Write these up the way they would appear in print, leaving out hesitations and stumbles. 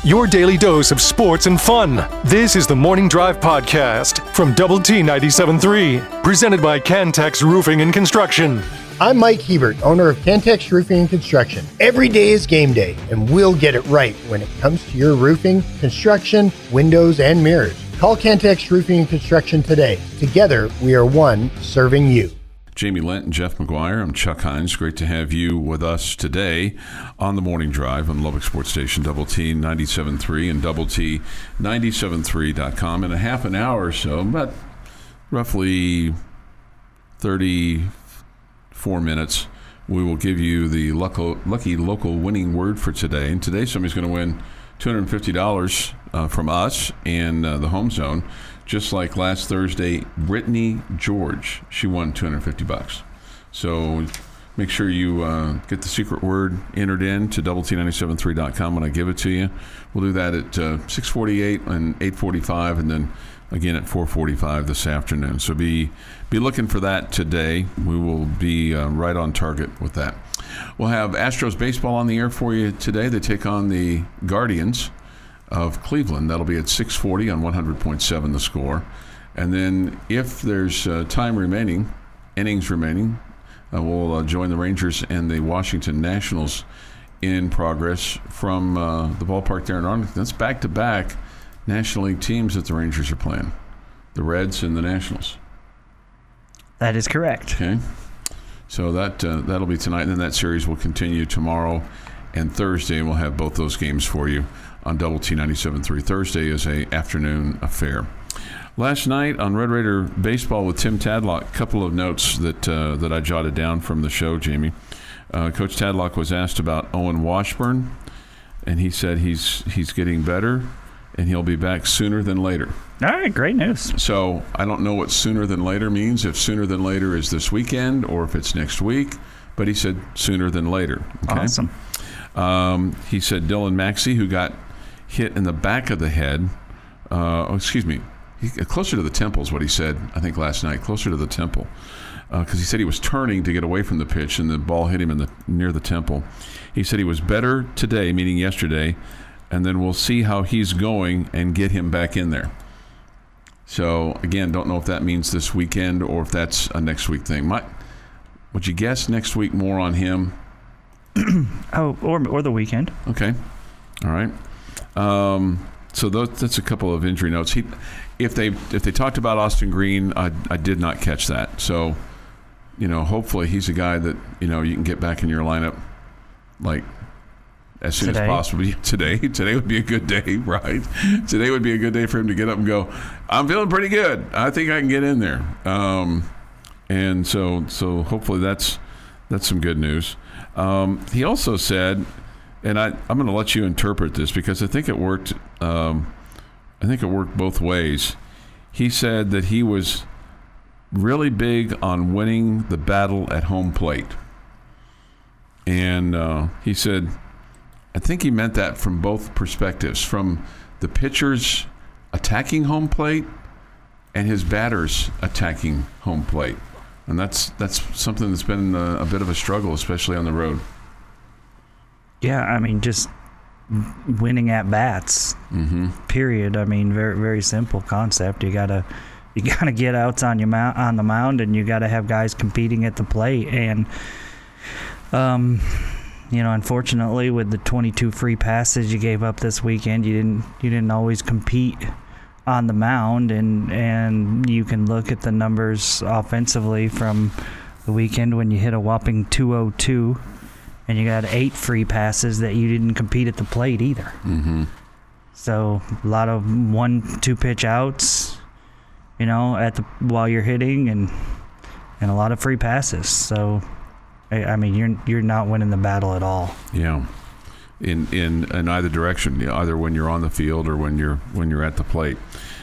your daily dose of sports and fun. This is the Morning Drive Podcast from Double T 97.3, presented by Cantex Roofing and Construction. I'm Mike Hebert, owner of Cantex Roofing and Construction. Every day is game day, and we'll get it right when it comes to your roofing, construction, windows, and mirrors. Call Cantex Roofing and Construction today. Together, we are one serving you. Jamie Lent and Jeff McGuire. I'm Chuck Hines. Great to have you with us today on the Morning Drive on Lubbock Sports Station, Double T 97.3 and Double T 97.3.com. In a half an hour or so, about roughly 34 minutes, we will give you the lucky local winning word for today. And today somebody's going to win $250 from us and the Home Zone. Just like last Thursday, Brittany George, she won $250. So make sure you get the secret word entered in to doublet973.com when I give it to you. We'll do that at 6:48 and 8:45, and then again at 4:45 this afternoon. So be looking for that today. We will be right on target with that. We'll have Astros baseball on the air for you today. They take on the Guardians of Cleveland. That'll be at 6:40 on 100.7 The Score. And then if there's time remaining, innings remaining, we'll join the Rangers and the Washington Nationals in progress from the ballpark there in Arlington. That's back-to-back National League teams that the Rangers are playing, the Reds and the Nationals. That is correct. Okay. So that'll be tonight, and then that series will continue tomorrow and Thursday, and we'll have both those games for you on Double T 97.3. Thursday is an afternoon affair. Last night on Red Raider Baseball with Tim Tadlock, a couple of notes that I jotted down from the show, Jamie. Coach Tadlock was asked about Owen Washburn, and he said he's getting better, and he'll be back sooner than later. All right, great news. So I don't know what sooner than later means, if sooner than later is this weekend or if it's next week, but he said sooner than later. Okay? Awesome. He said Dylan Maxey, who got hit in the back of the head, closer to the temple is what he said, I think last night, closer to the temple, because he said he was turning to get away from the pitch and the ball hit him near the temple. He said he was better today, meaning yesterday, and then we'll see how he's going and get him back in there. So, again, don't know if that means this weekend or if that's a next week thing. Would you guess next week more on him? or the weekend. Okay. All right. So that's a couple of injury notes. If they talked about Austin Green, I did not catch that. So, hopefully he's a guy that, you can get back in your lineup like as soon as possible. Today would be a good day, right? Today would be a good day for him to get up and go, I'm feeling pretty good. I think I can get in there. And so hopefully that's some good news. He also said, and I'm going to let you interpret this because I think it worked. I think it worked both ways. He said that he was really big on winning the battle at home plate, and he said, I think he meant that from both perspectives, from the pitchers attacking home plate and his batters attacking home plate. And that's something that's been a bit of a struggle, especially on the road. Yeah, I mean, just winning at bats. Mm-hmm. Period. I mean, very very simple concept. You gotta get outs on the mound, and you gotta have guys competing at the plate. And unfortunately, with the 22 free passes you gave up this weekend, you didn't always compete on the mound, and you can look at the numbers offensively from the weekend when you hit a whopping 202, and you got 8 free passes that you didn't compete at the plate either. Mm-hmm. So a lot of 1-2 pitch outs, while you're hitting, and a lot of free passes. So, I mean, you're not winning the battle at all. Yeah. In either direction, either when you're on the field or when you're at the plate.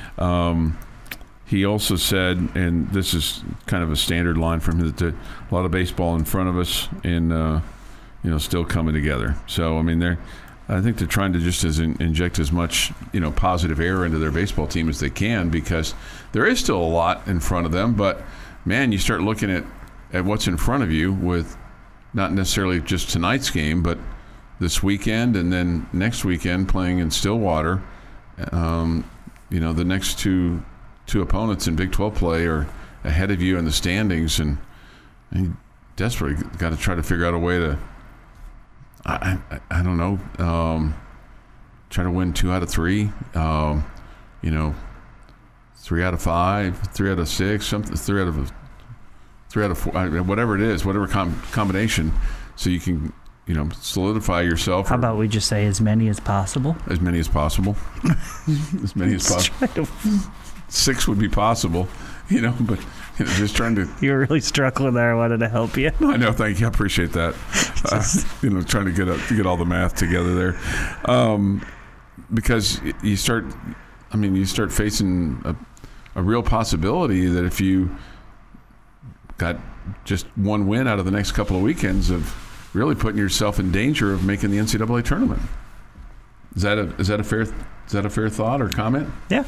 He also said, and this is kind of a standard line from him, that a lot of baseball in front of us and still coming together. So I mean, I think they're trying to just inject as much positive air into their baseball team as they can, because there is still a lot in front of them. But man, you start looking at what's in front of you with not necessarily just tonight's game, but this weekend, and then next weekend playing in Stillwater. The next two opponents in Big 12 play are ahead of you in the standings, and you desperately got to try to figure out a way to, I don't know, try to win 2 out of 3, 3 out of 5, 3 out of 6, something, 3 out of 4, whatever it is, whatever combination, so you can, solidify yourself. How about we just say as many as possible? As many as possible. As many as possible. 6 would be possible, but just trying to. You were really struggling there. I wanted to help you. I know. Thank you. I appreciate that. Trying to get all the math together there, because you start facing a real possibility that if you got just one win out of the next couple of weekends of really putting yourself in danger of making the NCAA tournament. Is that a fair thought or comment? Yeah.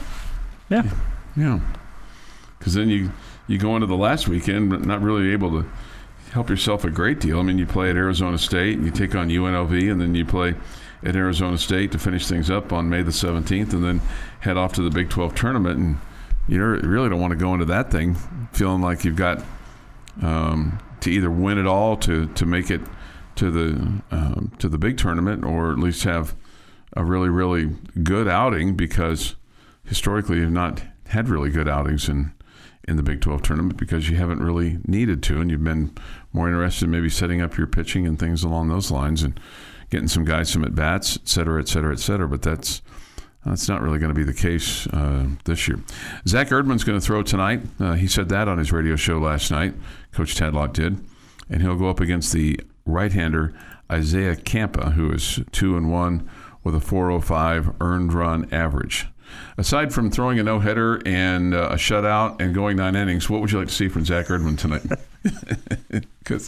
Because then you go into the last weekend not really able to help yourself a great deal. I mean, you play at Arizona State and you take on UNLV, and then you play at Arizona State to finish things up on May the 17th, and then head off to the Big 12 tournament. And you really don't want to go into that thing feeling like you've got to either win it all to make it to the big tournament, or at least have a really, really good outing, because historically you've not had really good outings in the Big 12 tournament because you haven't really needed to, and you've been more interested in maybe setting up your pitching and things along those lines and getting some guys some at-bats, et cetera, et cetera, et cetera. But that's not really going to be the case this year. Zach Erdman's going to throw tonight. He said that on his radio show last night. Coach Tadlock did. And he'll go up against the right-hander Isaiah Campa, who is 2-1 with a 4.05 earned run average. Aside from throwing a no-hitter and a shutout and going 9 innings, what would you like to see from Zach Erdman tonight? Because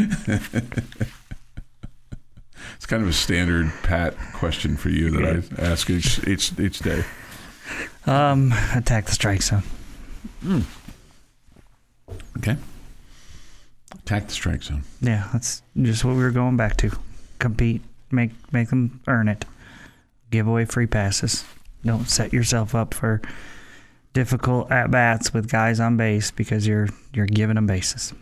it's kind of a standard pat question for you that I ask each day. Attack the strike zone. Okay. Attack the strike zone. Yeah, that's just what we were going back to. Compete, make them earn it. Give away free passes. Don't set yourself up for difficult at-bats with guys on base because you're giving them bases.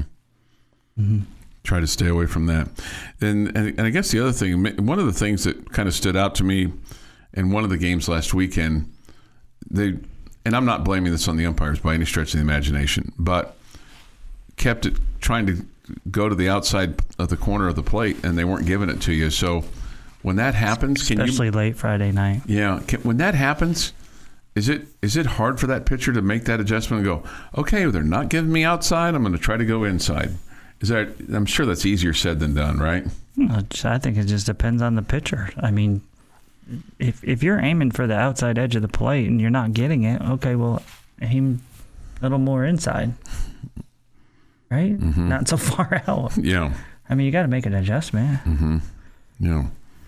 Try to stay away from that. And I guess the other thing, one of the things that kind of stood out to me in one of the games last weekend, and I'm not blaming this on the umpires by any stretch of the imagination, but kept it trying to go to the outside of the corner of the plate, and they weren't giving it to you. So when that happens, especially late Friday night, when that happens, is it hard for that pitcher to make that adjustment and go, okay, they're not giving me outside, I'm going to try to go inside? I'm sure that's easier said than done, right? I think it just depends on the pitcher. I mean, if you're aiming for the outside edge of the plate and you're not getting it, okay, well, aim a little more inside, right? Mm-hmm. Not so far out. Yeah. I mean, you got to make an adjustment. Mm-hmm. Yeah.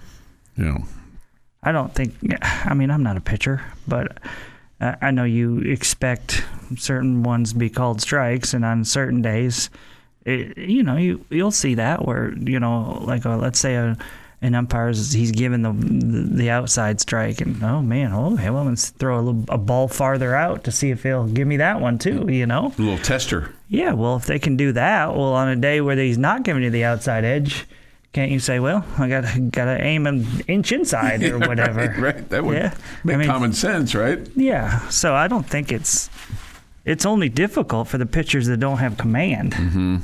I don't think. I mean, I'm not a pitcher, but I know you expect certain ones to be called strikes, and on certain days, you'll see that where let's say an umpire he's given the outside strike, and okay, well, let's throw a ball farther out to see if he'll give me that one too. A little tester. Yeah, well, if they can do that, well, on a day where he's not giving you the outside edge, can't you say, well, I gotta aim an inch inside or whatever? Right. That would make common sense, right? Yeah. So I don't think it's only difficult for the pitchers that don't have command. Mm-hmm.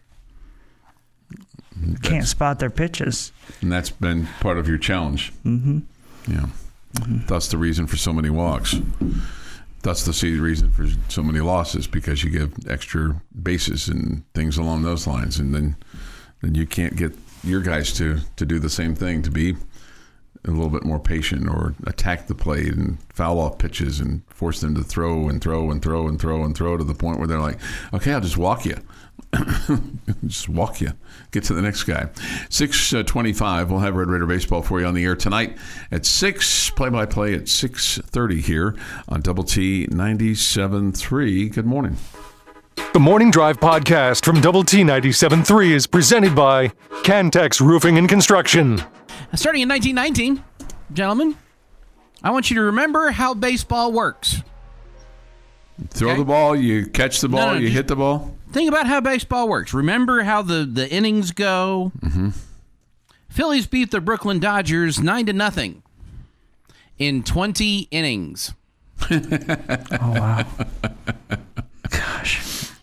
Can't spot their pitches. And that's been part of your challenge. Mm-hmm. Yeah. Mm-hmm. That's the reason for so many walks. That's the reason for so many losses, because you give extra bases and things along those lines, and then you can't get your guys to do the same thing, to be a little bit more patient or attack the plate and foul off pitches and force them to throw and throw and throw and throw and throw to the point where they're like, okay, I'll just walk you. Just walk you. Get to the next guy. 6:25. We'll have Red Raider Baseball for you on the air tonight at 6. Play-by-play at 6:30 here on Double T 97.3. Good morning. The Morning Drive podcast from Double T 97.3 is presented by Cantex Roofing and Construction. Starting in 1919, gentlemen, I want you to remember how baseball works. Throw the ball, you catch the ball, you hit the ball. Think about how baseball works. Remember how the innings go. Mm-hmm. Phillies beat the Brooklyn Dodgers 9-0 in 20 innings. Oh, wow. Gosh.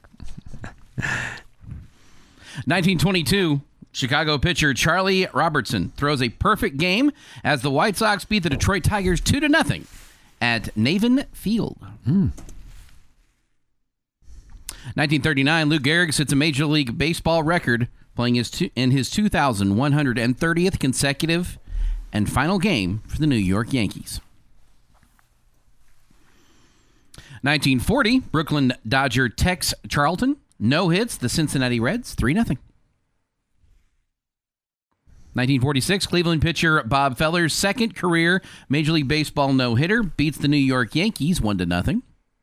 1922, Chicago pitcher Charlie Robertson throws a perfect game as the White Sox beat the Detroit Tigers 2-0 at Navin Field. 1939, Lou Gehrig sets a Major League Baseball record, playing in his 2,130th consecutive and final game for the New York Yankees. 1940, Brooklyn Dodger Tex Charlton no-hits the Cincinnati Reds 3-0. 1946, Cleveland pitcher Bob Feller's second career Major League Baseball no-hitter beats the New York Yankees 1-0.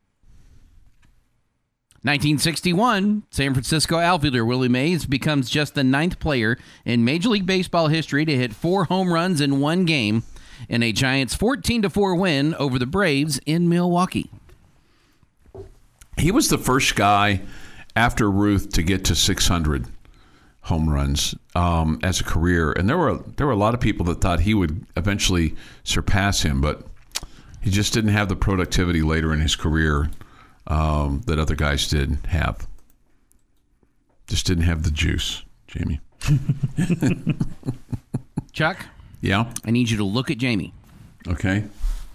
1961, San Francisco outfielder Willie Mays becomes just the 9th player in Major League Baseball history to hit 4 home runs in one game in a Giants 14-4 win over the Braves in Milwaukee. He was the first guy after Ruth to get to 600 home runs as a career, and there were a lot of people that thought he would eventually surpass him, but he just didn't have the productivity later in his career that other guys did have. Just didn't have the juice, Jamie. Chuck? Yeah? I need you to look at Jamie. Okay.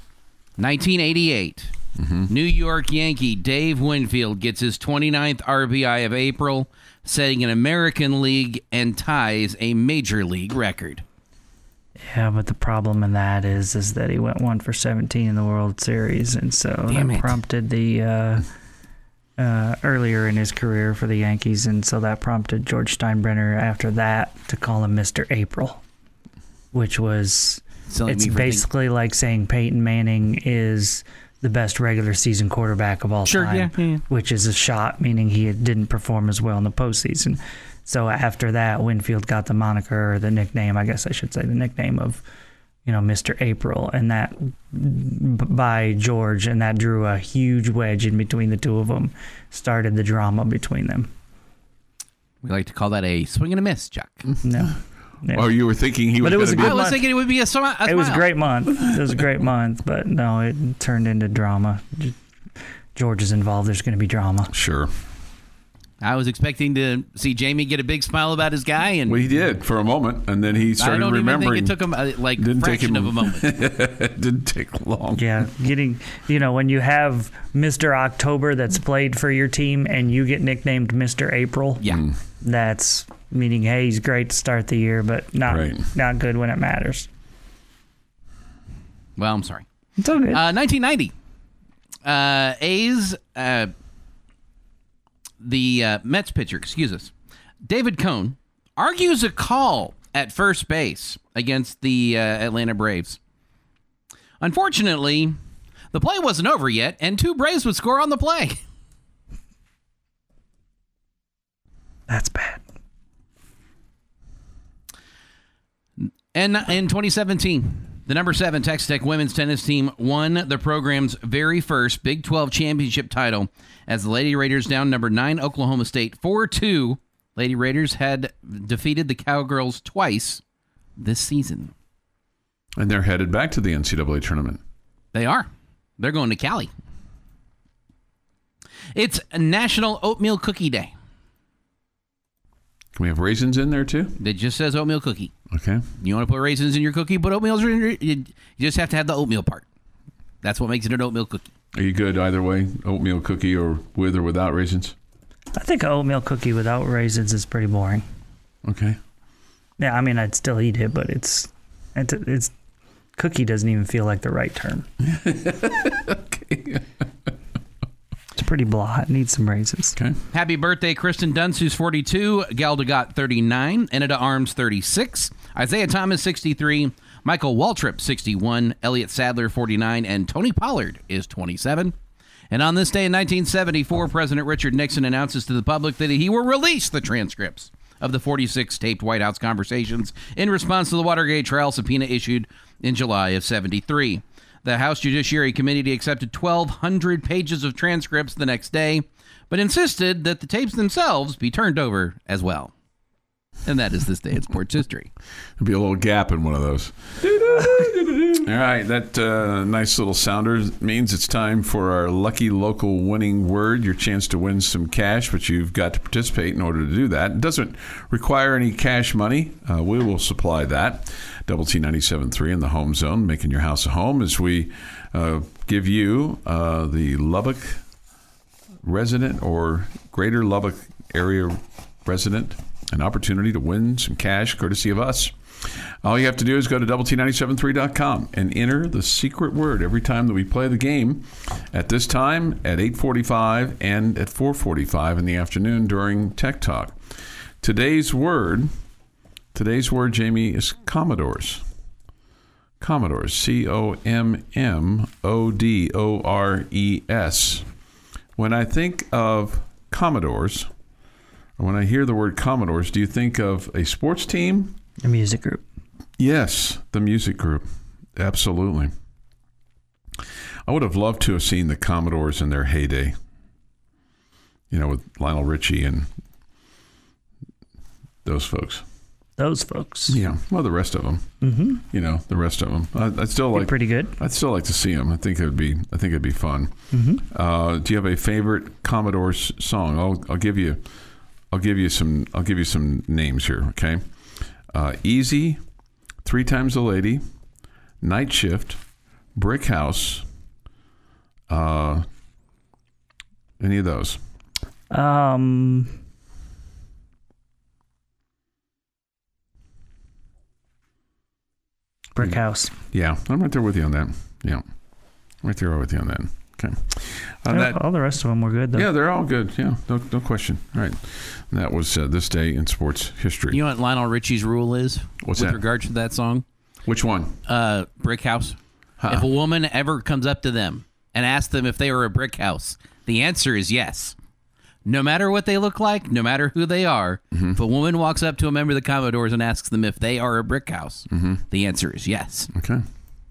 1988. New York Yankee Dave Winfield gets his 29th RBI of April, setting an American League and ties a Major League record. Yeah, but the problem in that is that he went 1 for 17 in the World Series, and so that prompted the earlier in his career for the Yankees, and so that prompted George Steinbrenner after that to call him Mr. April, which was it's basically like saying Peyton Manning is the best regular season quarterback of all time, yeah. Which is a shot, meaning he didn't perform as well in the postseason. So after that, Winfield got the moniker, or the nickname, I guess I should say, the nickname of, Mr. April, and that by George, and that drew a huge wedge in between the two of them, started the drama between them. We like to call that a swing and a miss, Chuck. No. Yeah. Oh, you were thinking he was going to be... I was thinking it would be a smile. It was a great month. It was a great month, but no, it turned into drama. George is involved. There's going to be drama. Sure. I was expecting to see Jamie get a big smile about his guy, and well, he did for a moment, and then he started remembering. I don't even think it took him a fraction of a moment. It didn't take long. Yeah, when you have Mr. October that's played for your team, and you get nicknamed Mr. April. Yeah, that's meaning, hey, he's great to start the year, but not good when it matters. Well, I'm sorry. It's all good. 1990, A's. The Mets pitcher, David Cone, argues a call at first base against the Atlanta Braves. Unfortunately, the play wasn't over yet, and 2 Braves would score on the play. That's bad. And in 2017, the number 7 Texas Tech women's tennis team won the program's very first Big 12 championship title as the Lady Raiders down number 9 Oklahoma State 4-2. Lady Raiders had defeated the Cowgirls twice this season. And they're headed back to the NCAA tournament. They are. They're going to Cali. It's National Oatmeal Cookie Day. Can we have raisins in there too? It just says oatmeal cookie. Okay. You want to put raisins in your cookie, put oatmeal in your... You just have to have the oatmeal part. That's what makes it an oatmeal cookie. Are you good either way? Oatmeal cookie or with or without raisins? I think an oatmeal cookie without raisins is pretty boring. Okay. Yeah, I mean, I'd still eat it, but it's cookie doesn't even feel like the right term. Okay. It's pretty blah. It needs some raisins. Okay. Happy birthday, Kristen Dunst, who's 42, Gal Gadot, 39, Enida Arms, 36, Isaiah Thomas, 63, Michael Waltrip, 61, Elliott Sadler, 49, and Tony Pollard is 27. And on this day in 1974, President Richard Nixon announces to the public that he will release the transcripts of the 46 taped White House conversations in response to the Watergate trial subpoena issued in July of 73. The House Judiciary Committee accepted 1,200 pages of transcripts the next day, but insisted that the tapes themselves be turned over as well. And that is this day in sports history. There'll be a little gap in one of those. All right, that nice little sounder means it's time for our lucky local winning word, your chance to win some cash, but you've got to participate in order to do that. It doesn't require any cash money. We will supply that. Double T 97.3 in the home zone, making your house a home as we give you, the Lubbock resident or greater Lubbock area resident, an opportunity to win some cash courtesy of us. All you have to do is go to doublet973.com and enter the secret word every time that we play the game at this time at 8:45 and at 4:45 in the afternoon during Tech Talk. Today's word, Jamie, is Commodores. Commodores, Commodores. When I think of Commodores, when I hear the word Commodores, do you think of a sports team? A music group. Yes, the music group. Absolutely. I would have loved to have seen the Commodores in their heyday. You know, with Lionel Richie and those folks. Yeah. Well, the rest of them. Mm-hmm. You know, the rest of them. I'd still like. Pretty good. I'd still like to see them. I think it'd be fun. Mm-hmm. Do you have a favorite Commodores song? I'll give you some names here. Okay. Easy, 3 Times a Lady, Night Shift, Brick House. Any of those? Brick House. Yeah, I'm right there with you on that. Yeah, right there with you on that. Okay. All the rest of them were good, though. Yeah, they're all good. Yeah, no question. All right. And that was this day in sports history. You know what Lionel Richie's rule is? What's with that? Regard to that song? Which one? Brick House. Huh. If a woman ever comes up to them and asks them if they are a brick house, the answer is yes. No matter what they look like, no matter who they are, if a woman walks up to a member of the Commodores and asks them if they are a brick house, the answer is yes. Okay.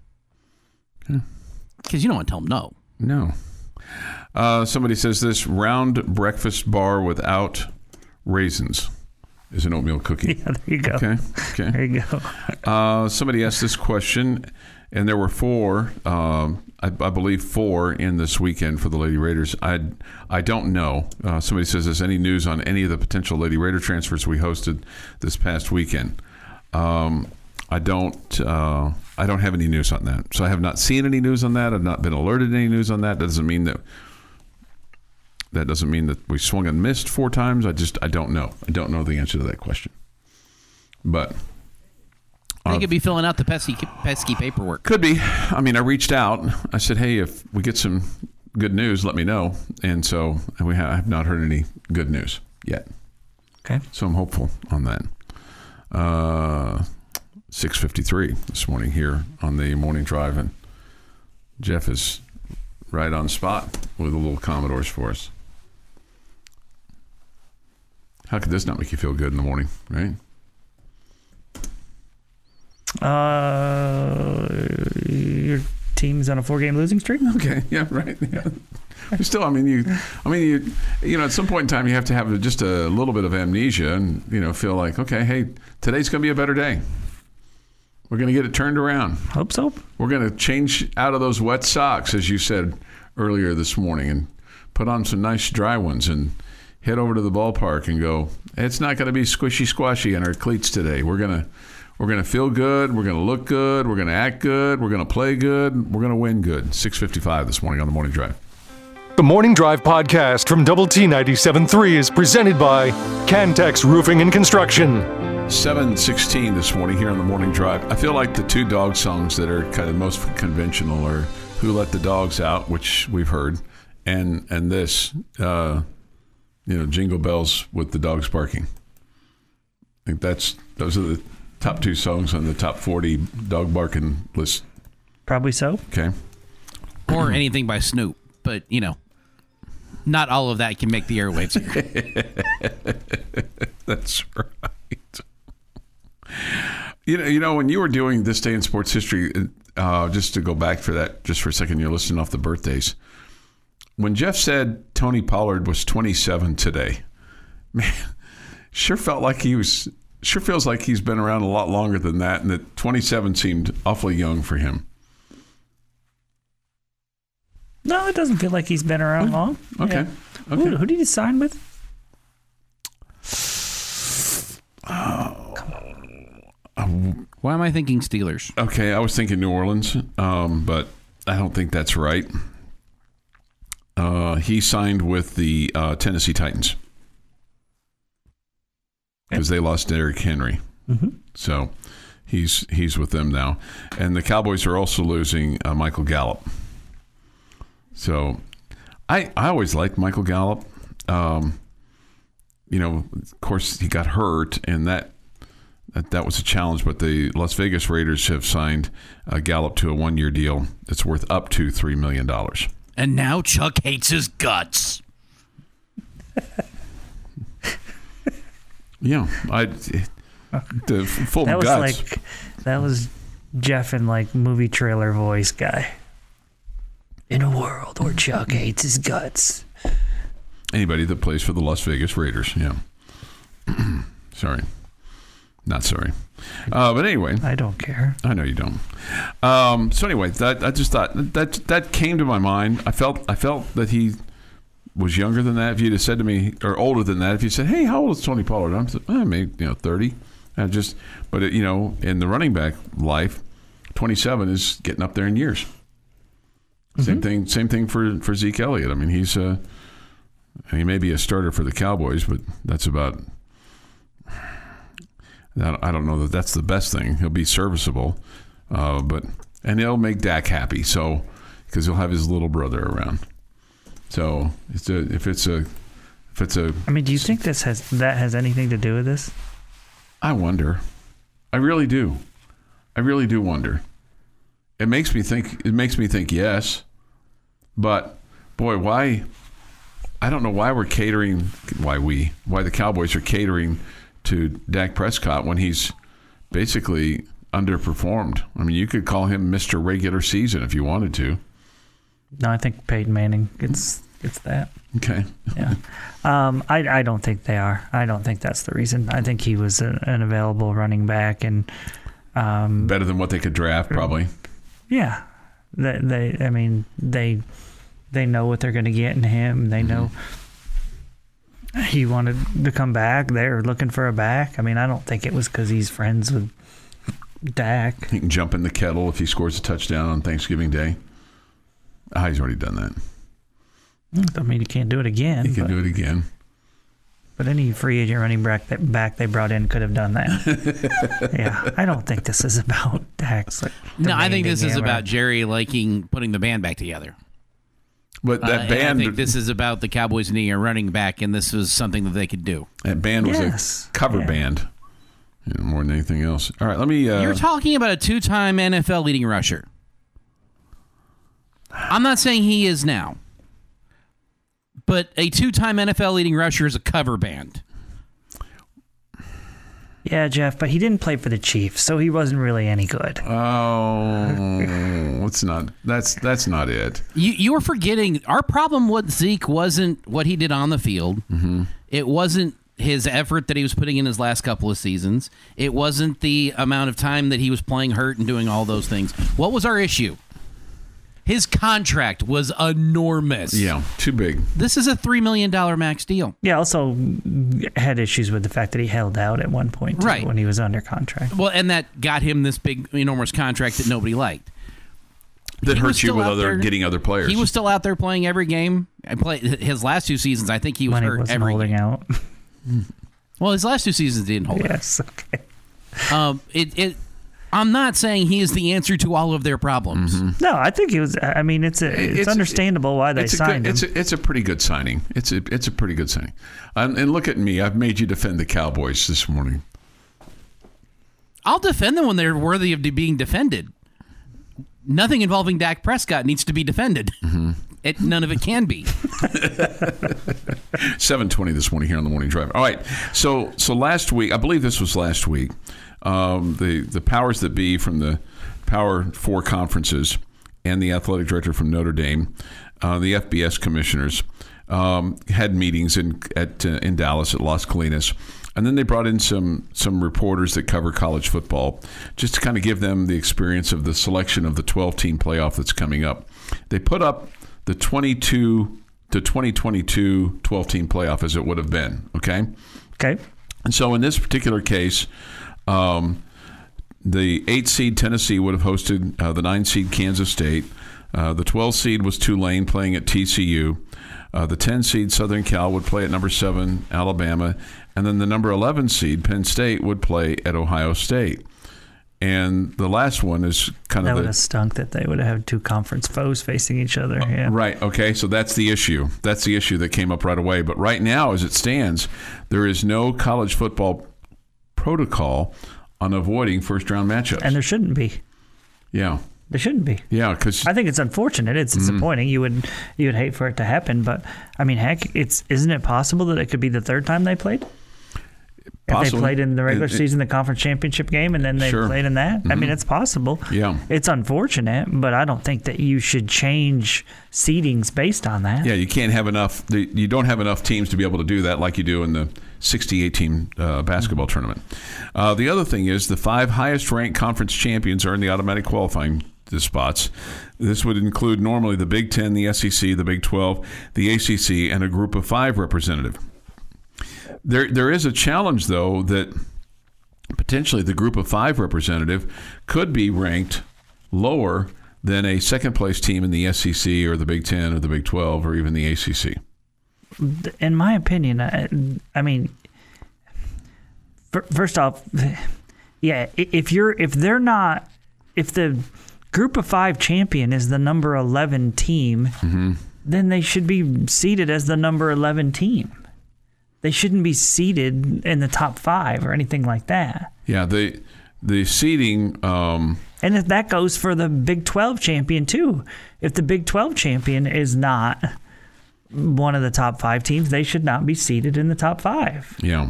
Because you don't want to tell them no. No. Somebody says this round breakfast bar without raisins is an oatmeal cookie. Yeah, there you go. Okay. There you go. Somebody asked this question, and there were 4, I believe 4 in this weekend for the Lady Raiders. I don't know. Somebody says, is any news on any of the potential Lady Raider transfers we hosted this past weekend? I don't have any news on that. So I have not seen any news on that. I've not been alerted to any news on that. That doesn't mean that we swung and missed 4 times. I don't know. I don't know the answer to that question. But They could be filling out the pesky paperwork. Could be. I mean, I reached out. I said, hey, if we get some good news, let me know. And so I have not heard any good news yet. Okay. So I'm hopeful on that. 6:53 this morning here on the morning drive, and Jeff is right on spot with a little Commodores for us. How could this not make you feel good in the morning, right? Your team's on a 4-game losing streak. Okay, yeah, right. Yeah. Still, I mean, you know, at some point in time, you have to have just a little bit of amnesia and, you know, feel like, okay, hey, today's going to be a better day. We're going to get it turned around. Hope so. We're going to change out of those wet socks, as you said earlier this morning, and put on some nice dry ones and head over to the ballpark and go, it's not going to be squishy-squashy in our cleats today. We're going to feel good. We're going to look good. We're going to act good. We're going to play good. We're going to win good. 6:55 this morning on the Morning Drive. The Morning Drive podcast from Double T 97.3 is presented by Cantex Roofing and Construction. 7:16 this morning here on the Morning Drive. I feel like the 2 dog songs that are kind of most conventional are "Who Let the Dogs Out," which we've heard, and this, "Jingle Bells" with the dogs barking. I think those are the top 2 songs on the top 40 dog barking list. Probably so. Okay. Or anything by Snoop, but not all of that can make the airwaves here. That's right. You know, when you were doing This Day in Sports History, just to go back for that, just for a second, you're listing off the birthdays. When Jeff said Tony Pollard was 27 today, man, sure feels like he's been around a lot longer than that, and that 27 seemed awfully young for him. No, it doesn't feel like he's been around long. Okay. Yeah. Okay. Who did he sign with? Why am I thinking Steelers? Okay, I was thinking New Orleans, but I don't think that's right. He signed with the Tennessee Titans because they lost Derrick Henry. Mm-hmm. So he's with them now. And the Cowboys are also losing Michael Gallup. So I always liked Michael Gallup. You know, of course, he got hurt, and that was a challenge. But the Las Vegas Raiders have signed Gallup to a 1-year deal that's worth up to $3 million. And now Chuck hates his guts. Yeah, the full That was guts. that was Jeff in like movie trailer voice guy. In a world where Chuck hates his guts. Anybody that plays for the Las Vegas Raiders, yeah. Sorry. Not sorry. But anyway. I don't care. I know you don't. So anyway, I just thought that came to my mind. I felt that he was younger than that. If you'd have said to me, or older than that, if you said, "Hey, how old is Tony Pollard?" I'm saying, maybe 30. But in the running back life, 27 is getting up there in years. Mm-hmm. Same thing for Zeke Elliott. I mean, he may be a starter for the Cowboys, but that's about. I don't know that that's the best thing. He'll be serviceable, and he'll make Dak happy. So, because he'll have his little brother around. So, if it's a. I mean, do you think that has anything to do with this? I wonder. I really do. I really do wonder. It makes me think yes, but boy, why? I don't know why we're catering. Why the Cowboys are catering to Dak Prescott when he's basically underperformed. I mean, you could call him Mr. Regular Season if you wanted to. No, I think Peyton Manning gets that. Okay. Yeah. I don't think they are. I don't think that's the reason. I think he was an available running back and better than what they could draft, probably. Yeah. They know what they're going to get in him. They know he wanted to come back. They're looking for a back. I mean, I don't think it was because he's friends with Dak. He can jump in the kettle if he scores a touchdown on Thanksgiving Day. He's already done that. I mean, he can't do it again. He can do it again. But any free agent running back they brought in could have done that. Yeah, I don't think this is about Dak's. No, I think this is about Jerry liking putting the band back together. But that band. I think this is about the Cowboys needing a running back, and this was something that they could do. That band was a cover band, more than anything else. All right, let me. You're talking about a 2-time NFL leading rusher. I'm not saying he is now, but a 2-time NFL leading rusher is a cover band. Yeah, Jeff, but he didn't play for the Chiefs, so he wasn't really any good. Oh, that's not it. You were forgetting, our problem with Zeke wasn't what he did on the field. Mm-hmm. It wasn't his effort that he was putting in his last couple of seasons. It wasn't the amount of time that he was playing hurt and doing all those things. What was our issue? His contract was enormous. Yeah, too big. This is a $3 million max deal. Yeah, also had issues with the fact that he held out at one point too, when he was under contract. Well, and that got him this big, enormous contract that nobody liked. That hurts you with getting other players. He was still out there playing every game. His last 2 seasons, I think he was hurt every holding game. Out. Well, his last 2 seasons didn't hold out. Yes, okay. I'm not saying he is the answer to all of their problems. Mm-hmm. No, I think he was. I mean, it's understandable why they signed him. It's a pretty good signing. It's a pretty good signing. And look at me. I've made you defend the Cowboys this morning. I'll defend them when they're worthy of being defended. Nothing involving Dak Prescott needs to be defended. Mm-hmm. None of it can be. 7:20 this morning here on the Morning Drive. All right. So last week, I believe this was last week, the powers that be from the Power 4 conferences and the athletic director from Notre Dame, the FBS commissioners, had meetings in Dallas at Las Colinas. And then they brought in some reporters that cover college football just to kind of give them the experience of the selection of the 12-team playoff that's coming up. They put up the 22 to 2022 12-team playoff as it would have been, okay? Okay. And so in this particular case, the 8-seed Tennessee would have hosted the 9-seed Kansas State. The 12-seed was Tulane playing at TCU. The 10-seed Southern Cal would play at number 7 Alabama. And then the number 11 seed, Penn State, would play at Ohio State. And the last one is kind of would have stunk that they would have had two conference foes facing each other. Yeah. Right. Okay. So that's the issue. That's the issue that came up right away. But right now, as it stands, there is no college football protocol on avoiding first-round matchups. And there shouldn't be. Yeah. There shouldn't be. Yeah, because I think it's unfortunate. It's disappointing. You would hate for it to happen, but I mean, heck, isn't it possible that it could be the third time they played? If they played in the regular season, the conference championship game, and then they played in that? I mean, it's possible. Yeah. It's unfortunate, but I don't think that you should change seedings based on that. Yeah, you can't have enough. You don't have enough teams to be able to do that like you do in the 68-team basketball tournament. The other thing is the 5 highest-ranked conference champions are in the automatic qualifying spots. This would include normally the Big Ten, the SEC, the Big 12, the ACC, and a Group of 5 representative. There is a challenge, though, that potentially the Group of 5 representative could be ranked lower than a second-place team in the SEC or the Big 10 or the Big 12 or even the ACC. In my opinion, I mean, first off, yeah, if the Group of 5 champion is the number 11 team, then they should be seeded as the number 11 team. They shouldn't be seeded in the top 5 or anything like that. Yeah, the seeding. And if that goes for the Big 12 champion too. If the Big 12 champion is not one of the top 5 teams, they should not be seeded in the top 5. Yeah.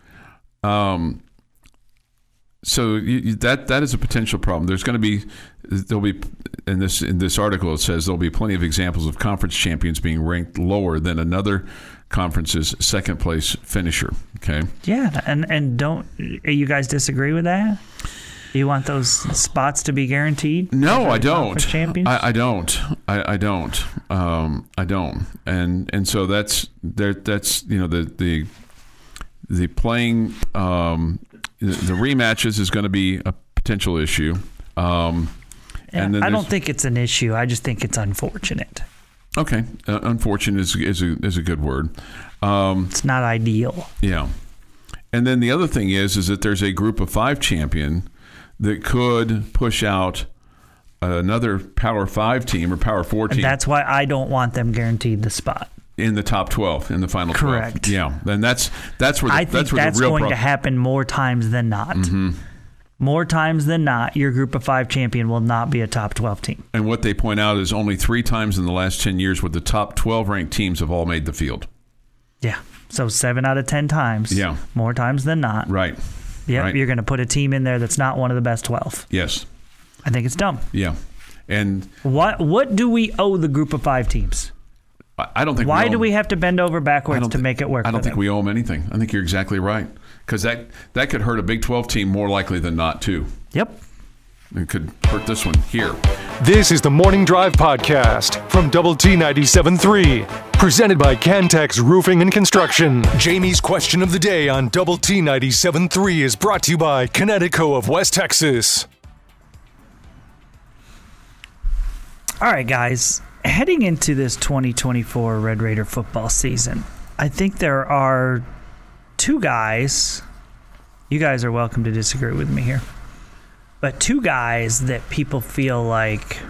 So that is a potential problem. There'll be in this article it says there'll be plenty of examples of conference champions being ranked lower than another conference's second place finisher. Okay. Yeah, and don't you guys disagree with that? Do you want those spots to be guaranteed? No, I don't. Champions? I don't. I don't. I don't. And so that's the playing the rematches is going to be a potential issue. And then I don't think it's an issue. I just think it's unfortunate. Okay, unfortunate is a good word. It's not ideal. Yeah, and then the other thing is that there's a Group of 5 champion that could push out another Power 5 team or Power 4 team. And that's why I don't want them guaranteed the spot in the top 12 in the final 12. Correct. Yeah, and that's where I think that's going to happen more times than not. Mm-hmm. More times than not, your Group of 5 champion will not be a top 12 team. And what they point out is only 3 times in the last 10 years would the top 12 ranked teams have all made the field. Yeah. So 7 out of 10 times. Yeah. More times than not. Right. Yep. Right. You're going to put a team in there that's not one of the best 12. Yes. I think it's dumb. Yeah. And what do we owe the Group of 5 teams? I don't think. Why do we have to bend over backwards to make it work? I don't think we owe them anything. I think you're exactly right. Because that could hurt a Big 12 team more likely than not, too. Yep. It could hurt this one here. This is the Morning Drive Podcast from Double T 97.3. Presented by Cantex Roofing and Construction. Jamie's question of the day on Double T 97.3 is brought to you by Connecticut of West Texas. All right, guys. Heading into this 2024 Red Raider football season, I think there are 2 guys. You guys are welcome to disagree with me here. But 2 guys that people feel like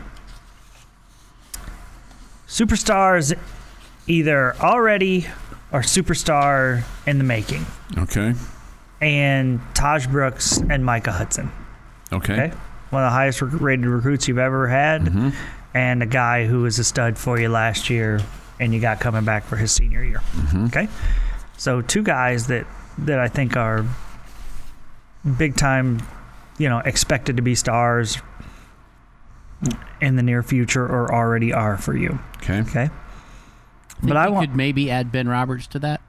superstars either already or superstar in the making. Okay. And Taj Brooks and Micah Hudson. Okay. One of the highest rated recruits you've ever had. Mm-hmm. And a guy who was a stud for you last year and you got coming back for his senior year. Okay? So 2 guys that I think are big time, expected to be stars in the near future or already are for you. Okay? But I could maybe add Ben Roberts to that.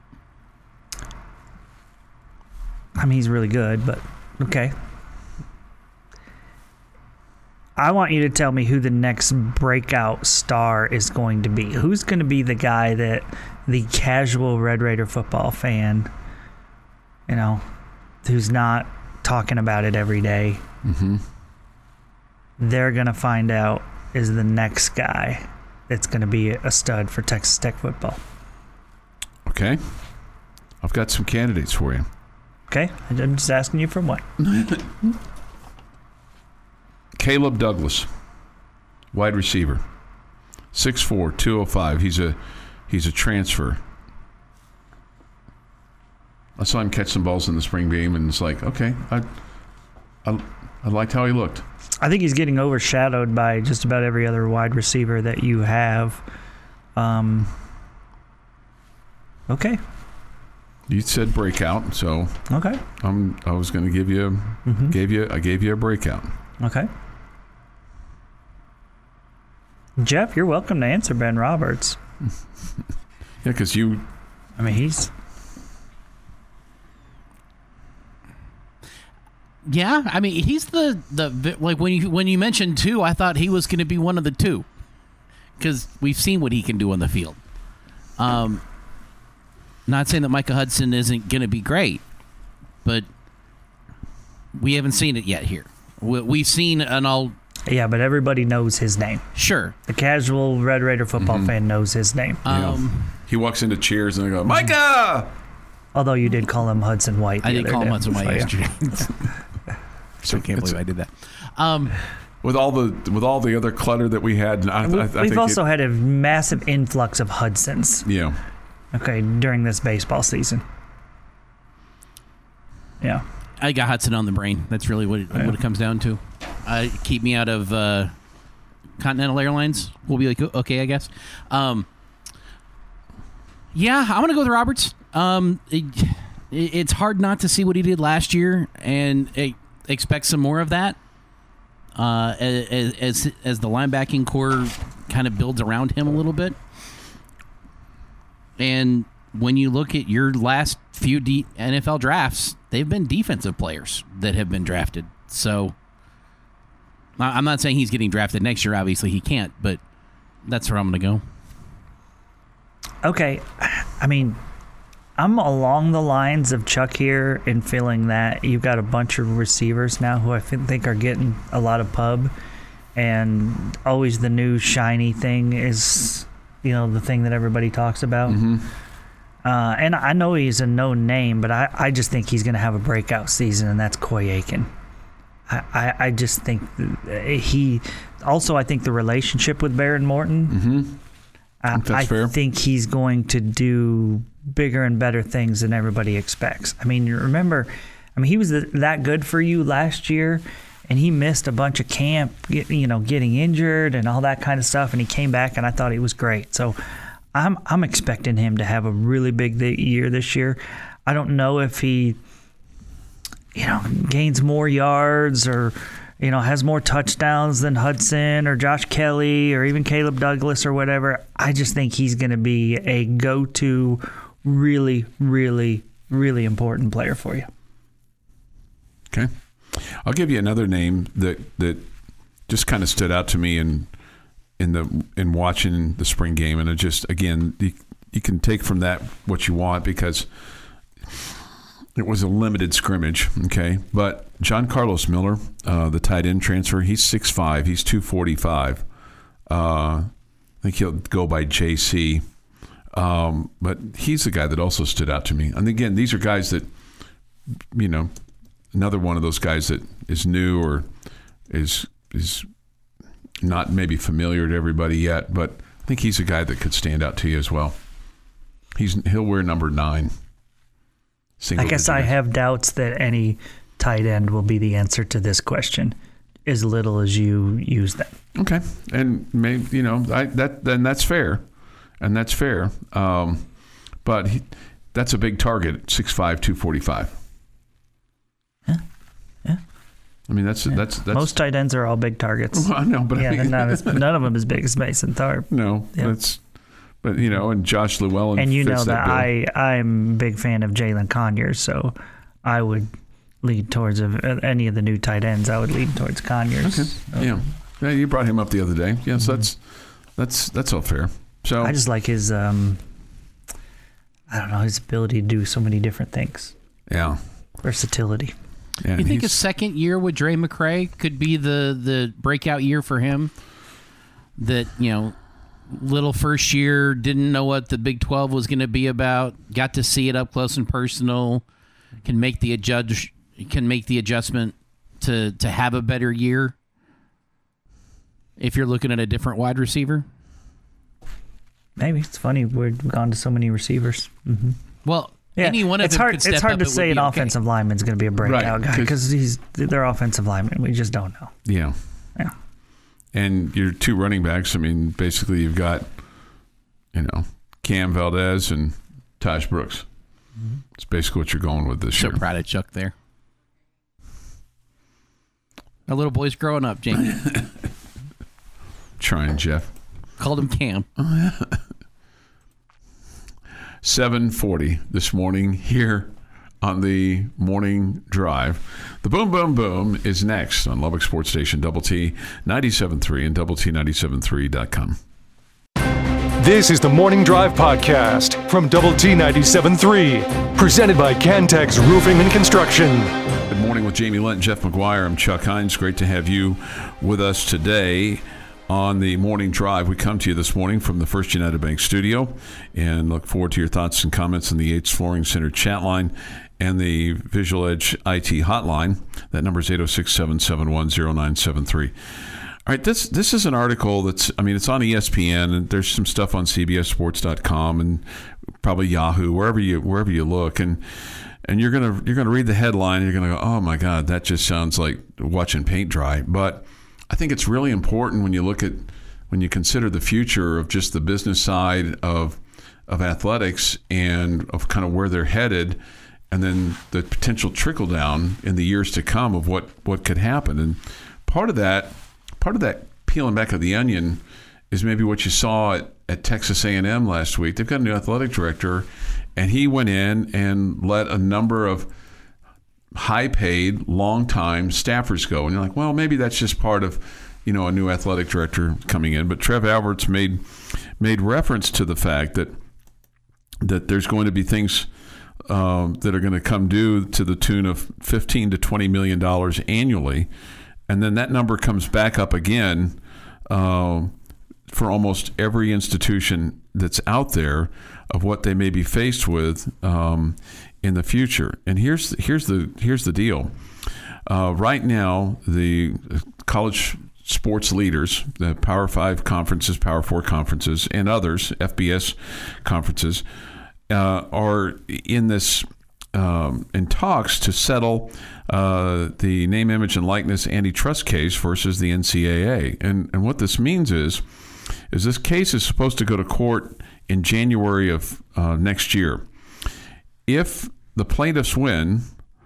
I mean, he's really good, but okay. I want you to tell me who the next breakout star is going to be. Who's going to be the guy that the casual Red Raider football fan, who's not talking about it every day, they're going to find out is the next guy that's going to be a stud for Texas Tech football. Okay. I've got some candidates for you. Okay? I'm just asking you from what? Caleb Douglas, wide receiver, 6'4", 205. He's a transfer. I saw him catch some balls in the spring game, and it's like, okay, I liked how he looked. I think he's getting overshadowed by just about every other wide receiver that you have. Okay. You said breakout, so okay. I was going to give you gave you a breakout. Okay. Jeff, you're welcome to answer Ben Roberts. Yeah, because you. I mean, he's. Yeah, I mean, he's the like when you mentioned 2, I thought he was going to be one of the 2 because we've seen what he can do on the field. Not saying that Micah Hudson isn't going to be great, but we haven't seen it yet here. We've seen an all. Yeah, but everybody knows his name. Sure. The casual Red Raider football fan knows his name. He walks into cheers and they go, Micah! Although you did call him Hudson White. I did call him Hudson White yesterday. Still can't believe I did that. With all the other clutter that we had, we've also had a massive influx of Hudsons. Yeah. Okay, during this baseball season. Yeah. I got Hudson on the brain. That's really what it comes down to. Keep me out of Continental Airlines. We'll be like, okay, I guess. Yeah, I'm going to go with Roberts. It's hard not to see what he did last year and expect some more of that as the linebacking core kind of builds around him a little bit. And when you look at your last few NFL drafts, they've been defensive players that have been drafted. So I'm not saying he's getting drafted next year. Obviously, he can't, but that's where I'm going to go. Okay. I mean, I'm along the lines of Chuck here in feeling that you've got a bunch of receivers now who I think are getting a lot of pub, and always the new shiny thing is, the thing that everybody talks about. And I know he's a known name, but I just think he's going to have a breakout season, and that's Coy Aiken. I just think I think the relationship with Baron Morton, I think he's going to do bigger and better things than everybody expects. I mean, remember, he was that good for you last year, and he missed a bunch of camp, getting injured and all that kind of stuff, and he came back, and I thought he was great. So I'm expecting him to have a really big year this year. I don't know if he, gains more yards or, has more touchdowns than Hudson or Josh Kelly or even Caleb Douglas or whatever. I just think he's going to be a go-to, really, really, really important player for you. Okay. I'll give you another name that just kind of stood out to me in watching the spring game, and it just, again, you can take from that what you want because it was a limited scrimmage, okay? But John Carlos Miller, the tight end transfer, he's 6'5", he's 245. I think he'll go by JC. But he's the guy that also stood out to me. And again, these are guys that, another one of those guys that is new or is not maybe familiar to everybody yet, but I think he's a guy that could stand out to you as well. He'll wear number 9. I guess I have doubts that any tight end will be the answer to this question, as little as you use them. Okay, and maybe then that's fair. and that's fair. But that's a big target, 6'5", 245. Yeah. I mean, that's most tight ends are all big targets. Well, I know, but yeah, I mean, none of them as big as Mason Tharp. No, Yep. But and Josh Llewellyn. And you fits know that bill. I'm a big fan of Jalen Conyers, so I would lead towards any of the new tight ends. I would lead towards Conyers. Okay. Yeah, you brought him up the other day. Yes, that's all fair. So I just like his his ability to do so many different things. Yeah. Versatility. Yeah, You think his second year with Dre McCray could be the breakout year for him? That, little first year, didn't know what the Big 12 was going to be about, got to see it up close and personal, can make the adjustment to have a better year if you're looking at a different wide receiver? Maybe. It's funny. We've gone to so many receivers. Mm-hmm. Well, yeah, any one of it's them hard. could step It's hard up, to it say would an be offensive lineman's going to be a breakout guy because they're offensive linemen. We just don't know. Yeah. Yeah. And your two running backs, I mean, basically you've got, Cam Valdez and Taj Brooks. Mm-hmm. It's basically what you're going with this year. So proud of Chuck there. A little boy's growing up, Jamie. Trying, Jeff. Called him Cam. 7:40 this morning here on the morning drive. The Boom Boom Boom is next on Lubbock Sports Station, Double T 97.3 and Double T 97.3.com. This is the Morning Drive Podcast from Double T 97.3, presented by Cantex Roofing and Construction. Good morning with Jamie Lent and Jeff McGuire. I'm Chuck Hines. Great to have you with us today on the Morning Drive. We come to you this morning from the First United Bank studio and look forward to your thoughts and comments on the Yates Flooring Center chat line and the Visual Edge IT hotline. That number is 806-771-0973. All right, this is an article it's on ESPN, and there's some stuff on CBSSports.com and probably Yahoo, wherever you look, and you're gonna read the headline and you're gonna go, oh my God, that just sounds like watching paint dry. But I think it's really important when you consider the future of just the business side of athletics and of kind of where they're headed, and then the potential trickle down in the years to come of what could happen. And part of that peeling back of the onion is maybe what you saw at Texas A&M last week. They've got a new athletic director, and he went in and let a number of high-paid, long-time staffers go. And you're like, well, maybe that's just part of, a new athletic director coming in. But Trev Alberts made reference to the fact that there's going to be things that are going to come due to the tune of $15 to $20 million annually. And then that number comes back up again for almost every institution that's out there of what they may be faced with in the future. And here's the deal. Right now, the college sports leaders, the Power 5 conferences, Power 4 conferences, and others, FBS conferences, are in this in talks to settle the name, image, and likeness antitrust case versus the NCAA. And what this means is this case is supposed to go to court in January of next year. If the plaintiffs win,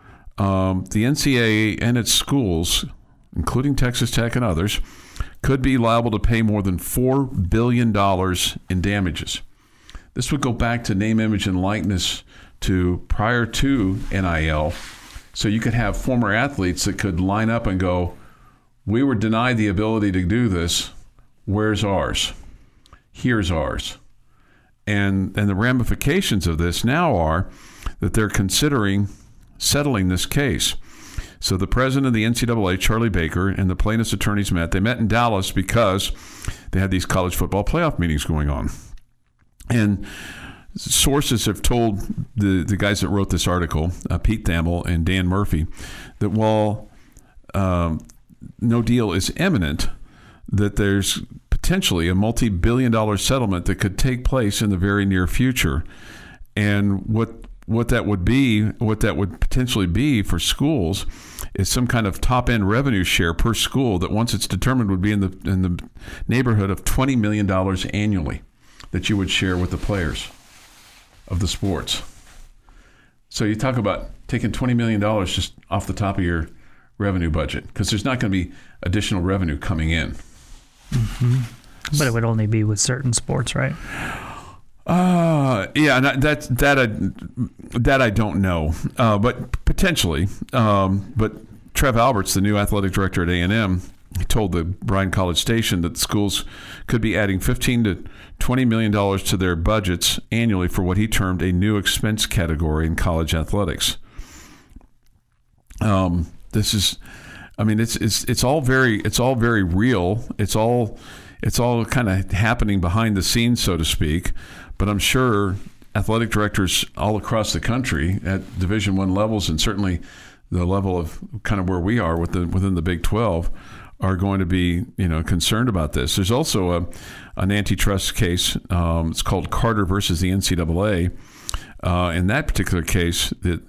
the NCAA and its schools, including Texas Tech and others, could be liable to pay more than $4 billion in damages. This would go back to name, image, and likeness to prior to NIL. So you could have former athletes that could line up and go, we were denied the ability to do this. Where's ours? Here's ours. And the ramifications of this now are that they're considering settling this case. So the president of the NCAA, Charlie Baker, and the plaintiffs' attorneys met. They met in Dallas because they had these college football playoff meetings going on. And sources have told the guys that wrote this article, Pete Thamel and Dan Murphy, that while no deal is imminent, that there's potentially a multi-billion-dollar settlement that could take place in the very near future. And what that would potentially be for schools is some kind of top-end revenue share per school that, once it's determined, would be in the neighborhood of $20 million annually. that you would share with the players of the sports. So you talk about taking $20 million just off the top of your revenue budget, because there's not going to be additional revenue coming in. Mm-hmm. But it would only be with certain sports, right? Yeah, that I don't know, but potentially. But Trev Alberts, the new athletic director at A&M, he told the Bryan College Station that the schools could be adding $15 to $20 million to their budgets annually for what he termed a new expense category in college athletics. This is, I mean, it's all very real. It's all kind of happening behind the scenes, so to speak. But I'm sure athletic directors all across the country at Division I levels, and certainly the level of kind of where we are within the Big 12, are going to be, concerned about this. There's also an antitrust case. It's called Carter versus the NCAA. In that particular case,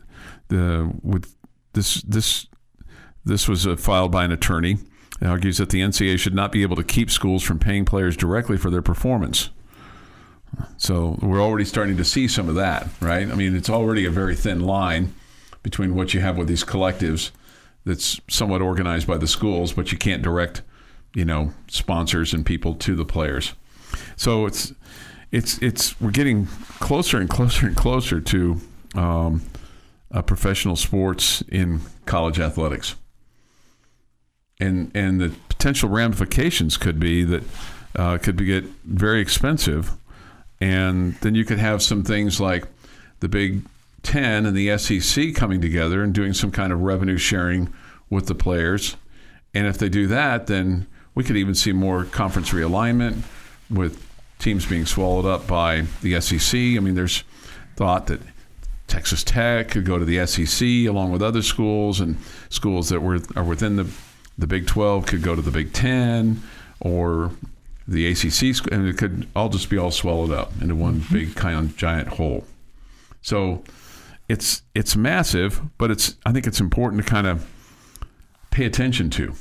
this was filed by an attorney. It argues that the NCAA should not be able to keep schools from paying players directly for their performance. So we're already starting to see some of that, right? I mean, it's already a very thin line between what you have with these collectives that's somewhat organized by the schools, but you can't direct, sponsors and people to the players. So we're getting closer and closer and closer to professional sports in college athletics. And the potential ramifications could be that could get very expensive. And then you could have some things like the Big Ten and the SEC coming together and doing some kind of revenue sharing with the players. And if they do that, then we could even see more conference realignment with teams being swallowed up by the SEC. I mean, there's thought that Texas Tech could go to the SEC along with other schools, and schools that are within the Big 12 could go to the Big 10 or the ACC, and it could all just be all swallowed up into one big kind of giant hole. So it's massive, but I think it's important to kind of pay attention to.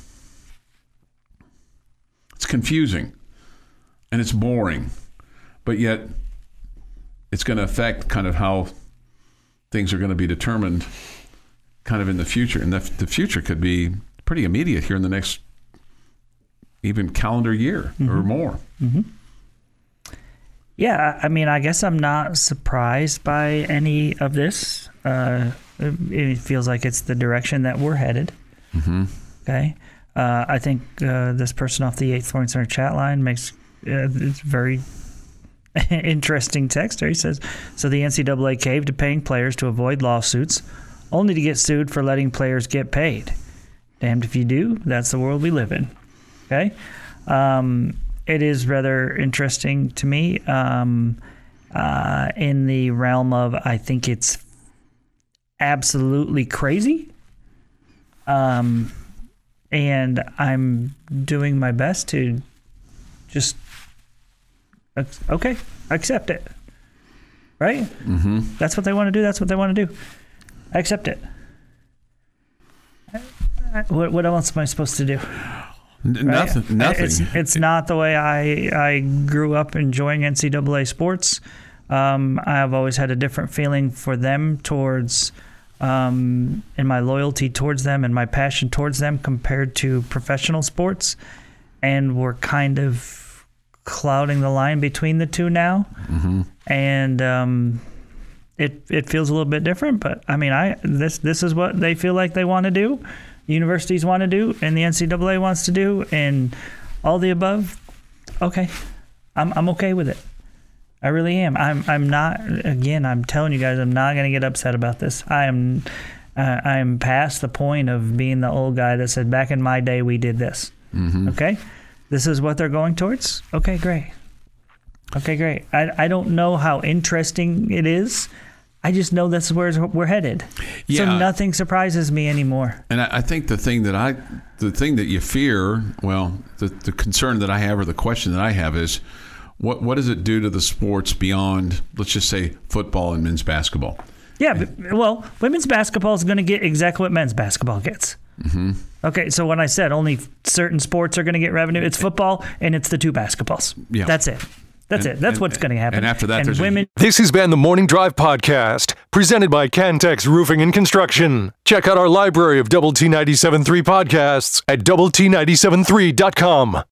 It's confusing and it's boring, but yet it's going to affect kind of how things are going to be determined kind of in the future. And the future could be pretty immediate here in the next even calendar year or more. Mm-hmm. Yeah, I mean, I guess I'm not surprised by any of this. It feels like it's the direction that we're headed. Mm-hmm. Okay. I think this person off the 8th Flooring Center chat line makes it's very interesting text there. He says, so the NCAA caved to paying players to avoid lawsuits, only to get sued for letting players get paid. Damned if you do. That's the world we live in. Okay. It is rather interesting to me in the realm of, I think it's absolutely crazy. And I'm doing my best to just, accept it. Right? Mm-hmm. That's what they want to do. That's what they want to do. I accept it. What else am I supposed to do? Nothing. Right? Nothing. It's not the way I grew up enjoying NCAA sports. I've always had a different feeling for them towards, and my loyalty towards them and my passion towards them compared to professional sports. And we're kind of clouding the line between the two now. Mm-hmm. And it feels a little bit different. But I mean, this is what they feel like they want to do. Universities want to do, and the NCAA wants to do, and all the above. Okay, I'm okay with it. I really am. I'm not. Again, I'm telling you guys, I'm not going to get upset about this. I'm past the point of being the old guy that said, back in my day we did this. Mm-hmm. Okay, this is what they're going towards. Okay, great. I don't know how interesting it is. I just know this is where we're headed. Yeah. So nothing surprises me anymore. And I think the thing that you fear, well, the concern that I have, or the question that I have, is what does it do to the sports beyond, let's just say, football and men's basketball? Yeah, well, women's basketball is going to get exactly what men's basketball gets. Mm-hmm. Okay, so when I said only certain sports are going to get revenue, it's football and it's the two basketballs. Yeah. That's it. That's it. That's what's going to happen. And after that, and there's women. This has been the Morning Drive Podcast, presented by Cantex Roofing and Construction. Check out our library of Double T 97.3 podcasts at doublet97.3.com.